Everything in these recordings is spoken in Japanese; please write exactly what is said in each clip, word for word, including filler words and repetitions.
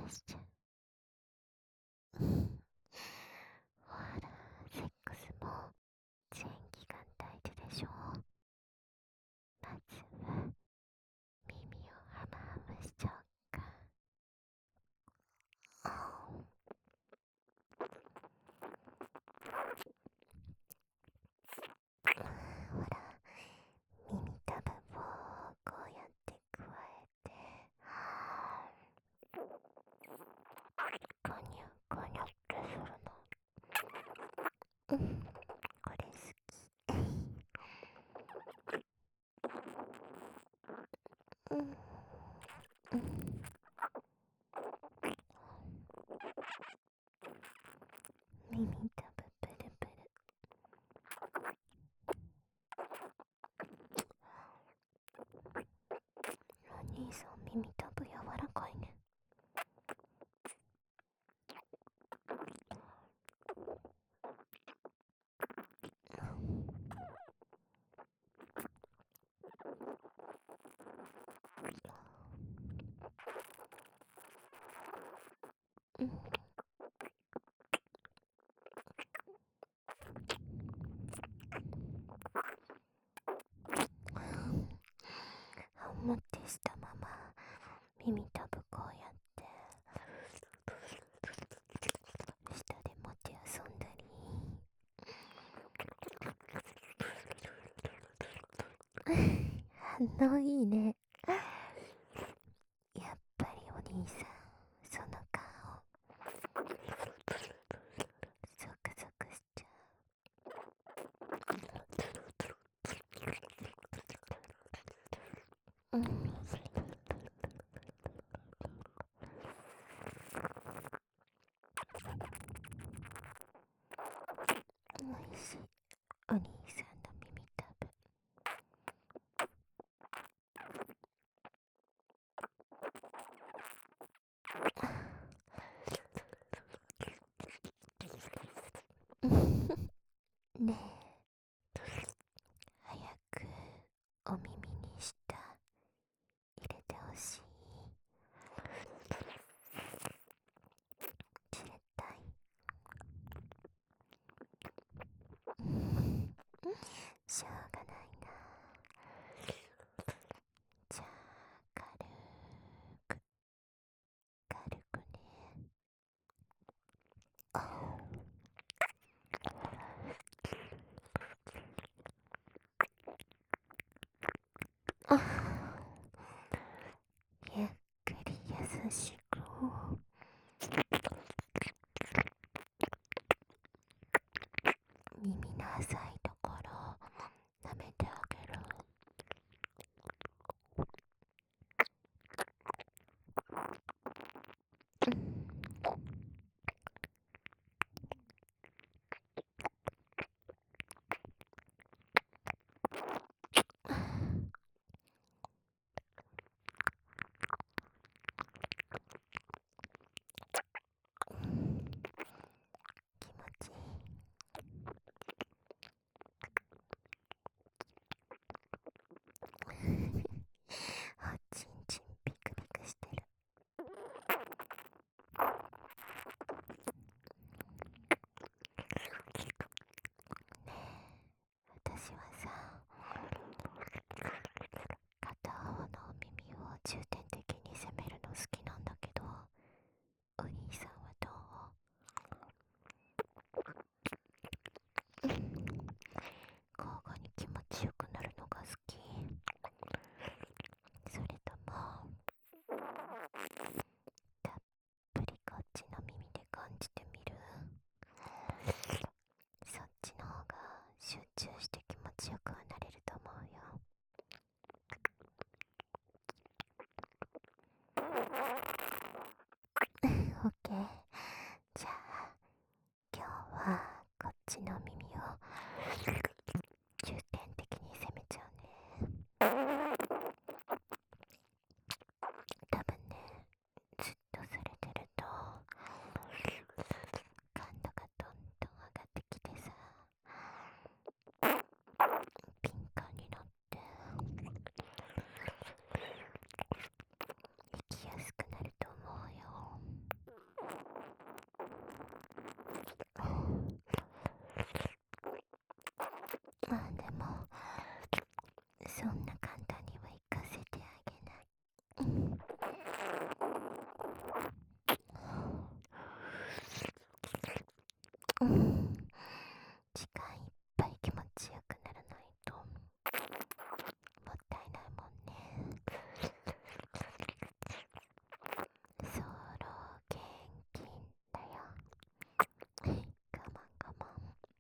しちゃう。ほら、セックスも全期間大事でしょ。まずは耳をハムハムしちゃおっか。ほら、耳たぶをこうやってくわえて、ゴニョゴニョってするの。うん、これ好き。うん、うん、耳たぶプルプル。お兄さん耳たぶ柔らかいね。うん、ハムってしたまま耳たぶこうやって下で持ち遊んだり。反応いいね。やっぱりお兄さん、その顔ゾクゾクしちゃう。うん、おいしい。お兄さんの耳たぶ。ねえ、早くお耳に舌入れてほしい。絶対。しょうがないな。じゃあ軽く軽くね。ああ、ゆっくり優しく。耳の浅いところを舐めてあげる。うん、気持ちいい。おちんちんピクピクしてる。ねえ、私はさ、片方のお耳を重点的に攻めるの好きなんだけど、お兄さんはどう？交互に気持ちよくなるのが好き？それともたっぷりこっちの耳で感じてみる？そっちの方が集中して気持ちよくはなれると思うよ。オッケー。じゃあ今日はこっちの耳を重点的に攻めちゃうね。多分ね、ずっとされてると感度がどんどん上がってきてさ、敏感になって生きやすくなると思うよ。 そんな簡単には行かせてあげない。うんうん時間いっぱい気持ちよくならないともったいないもんね。ソロ現金だよ。我慢我慢。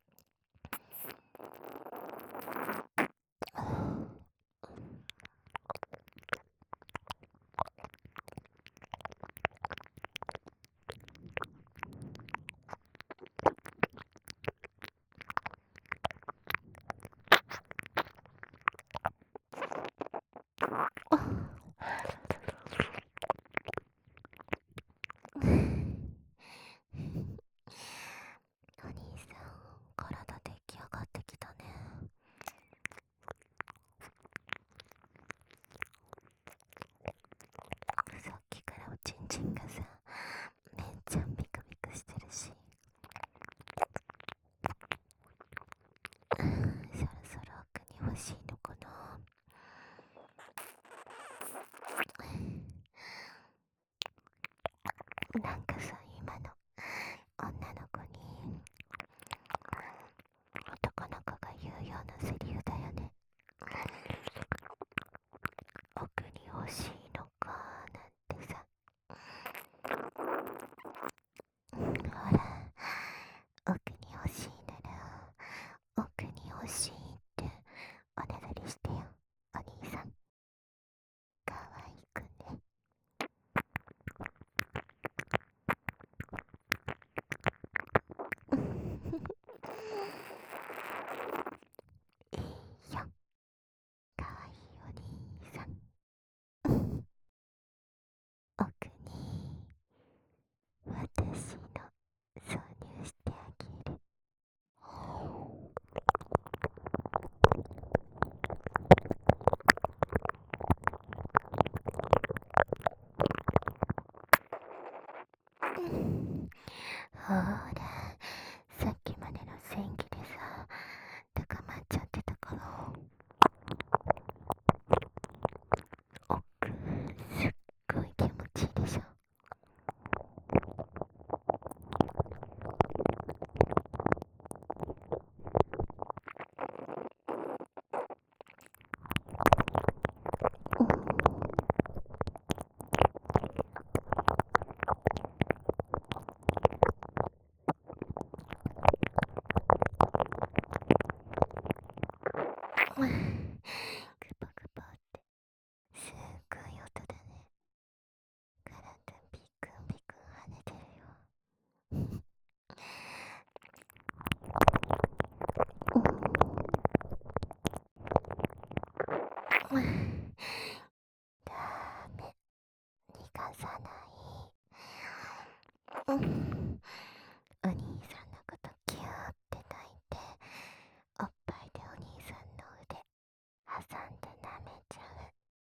お兄さん、体出来上がってきたね。さっきからおちんちんがさ、めっちゃビクビクしてるし、そろそろ奥に欲しいのかな。なんかさ、今の女の子に男の子が言うようなセリフだよね。奥に欲しいのかなんてさ。ほら、奥に欲しいなら奥に欲しいっておねだりしてよ、お兄さん。かわいくね。いいよ、かわいいお兄さん。奥に私の挿入してあげる。ほら、さっきまでの戦気でさ、高まっちゃってたから、奥すっごい気持ちいいでしょ。グポグポってすっごい音だね。体ビクンビクン跳ねてるよ。ダメ、逃がさない。うん、お兄さんのことキューって抱いて、おっぱいでお兄さんの腕挟んで舐めちゃう。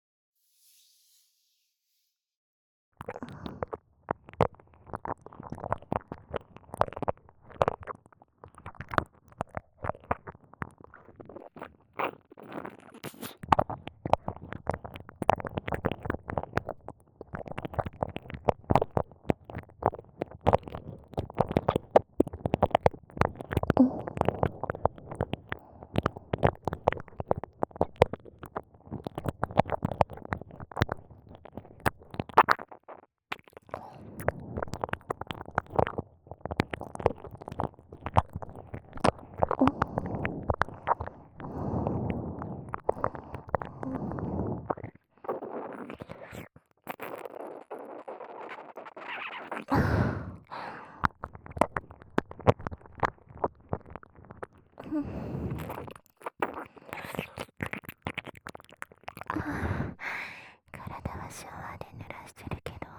体はシャワーで濡らしてるけど、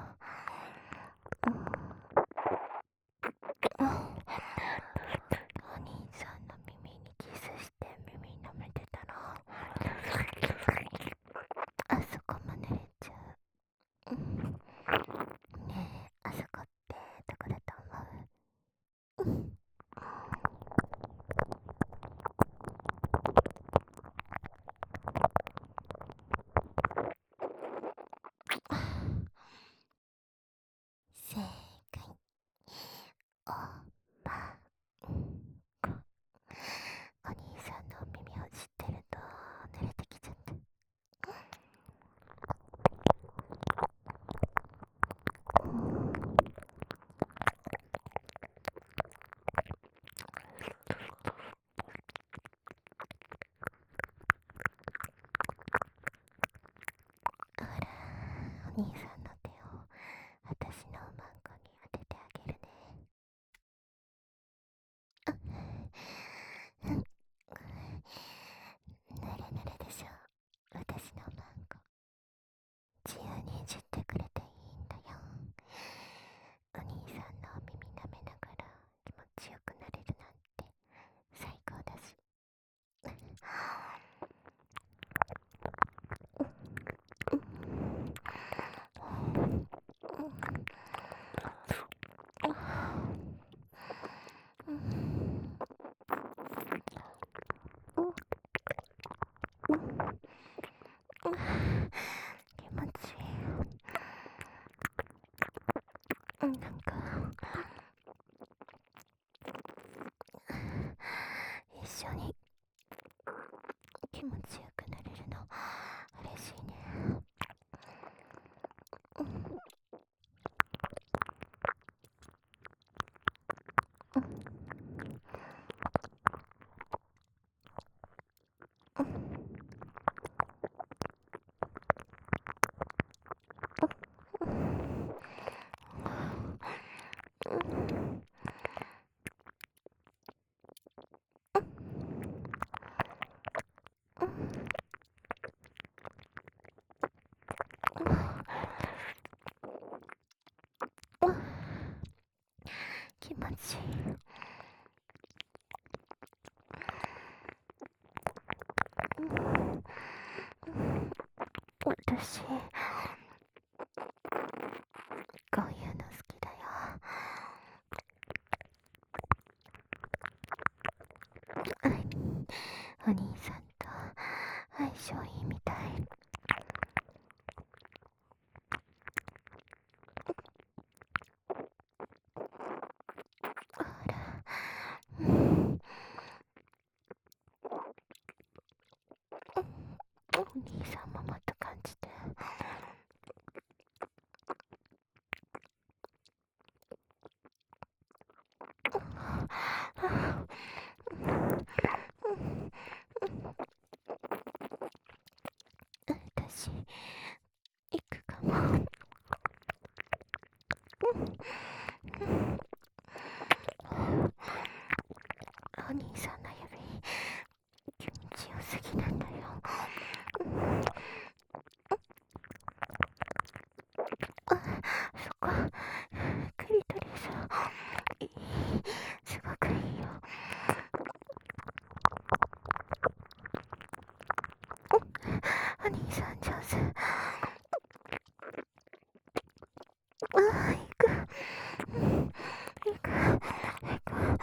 お兄さんの耳にキスして耳舐めてたら、あそこも濡れちゃう。ねえ、あそこってどこだと思う？ 兄さんの手を私のおまんこに当ててあげるね。うん、ぬれぬれでしょ、私のおまんこ。自由にいじってくれていいんだよ。お兄さんのお耳舐めながら気持ちよくなれるなんて最高だし。気持ちいい。なんか一緒に気持ちよくなれるの嬉しいね。気持ちいい。私こういうの好きだよ。お兄さんと相性いいみたい。ほら、うん、お兄さんももっと感じて。私行くかも。お兄さんの指気持ちよすぎなんだよ。あ、そこクリトリスいい、すごくいいよ。お兄さん上手。あ、行く行く行く。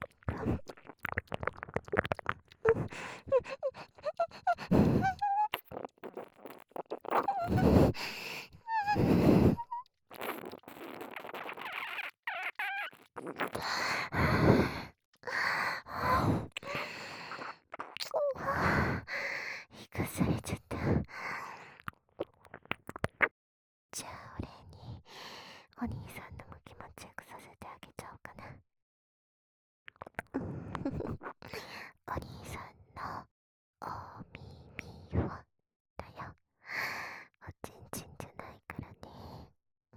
生かされちゃった。じゃあお礼にお兄さんのも気持ちよくさせてあげちゃおうかな。お兄さんのお耳をだよ。おちんちんじゃないからね。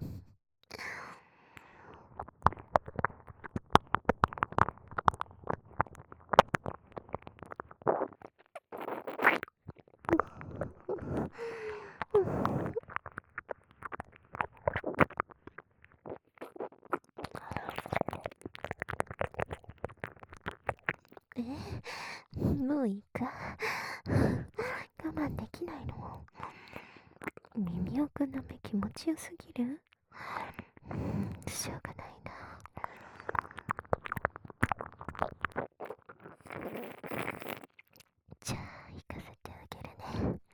え、もういいか。我慢できないの。耳をくんの目気持ちよすぎる。うん、しょうがないな。じゃあ行かせてあげるね。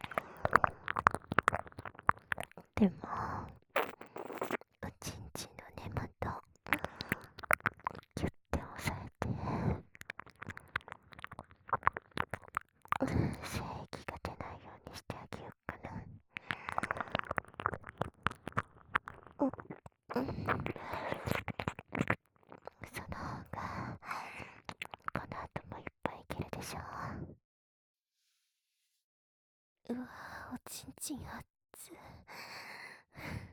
でもおちんちんの根元キュッて押さえて、精液が出ないようにしてあげようかな。うん、その方がこの後もいっぱいいけるでしょう。うわ、おちんちん熱っ。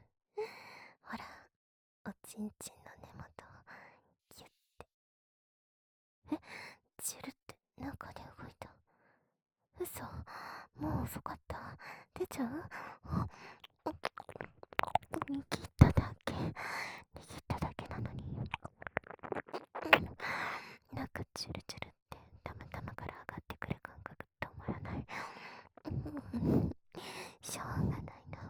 ちんちんの根元をギュッて。え、チュルって中で動いた。嘘、もう遅かった。出ちゃう？握っただけ。握っただけなのに。なんかチュルチュルってたまたまから上がってくる感覚止まらない。しょうがない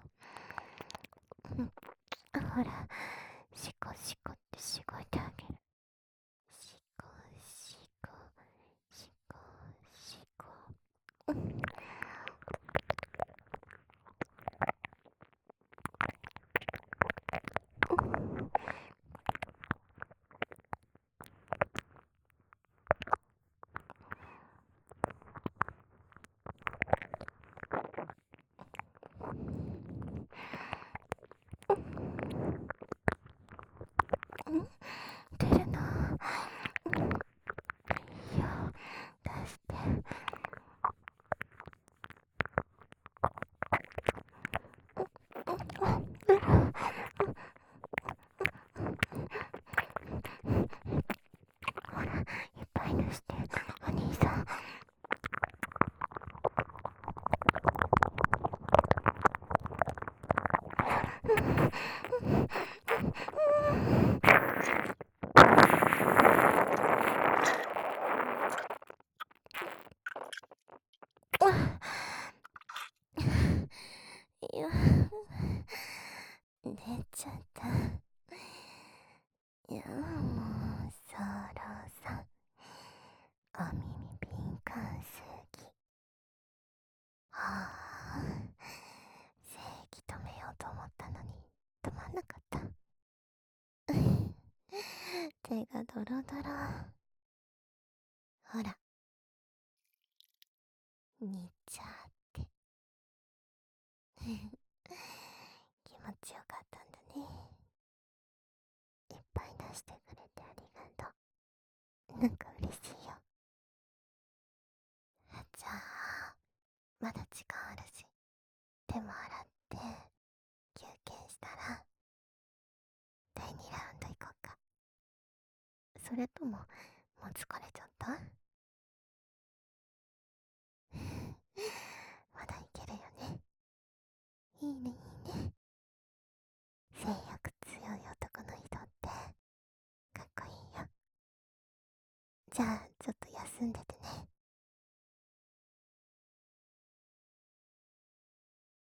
な。ほら、シコシコってしごいてあげる。シコシコシコシコ。出るな。いや、出して。ほら、いっぱい出して。お兄さん。いや、出ちゃった。いや、もう、そろさん。お耳敏感すぎ。はあ、正気止めようと思ったのに止まんなかった。手がドロドロ。ほら、煮ちゃって。気持ちよかったんだね。いっぱい出してくれてありがとう。なんか嬉しいよ。じゃあ、まだ時間あるし、手も洗って休憩したらだいにラウンド行こうか。それとも、もう疲れちゃった？まだいけるよね。いいね、いいね。性欲強い男の人ってかっこいいよ。じゃあちょっと休んでて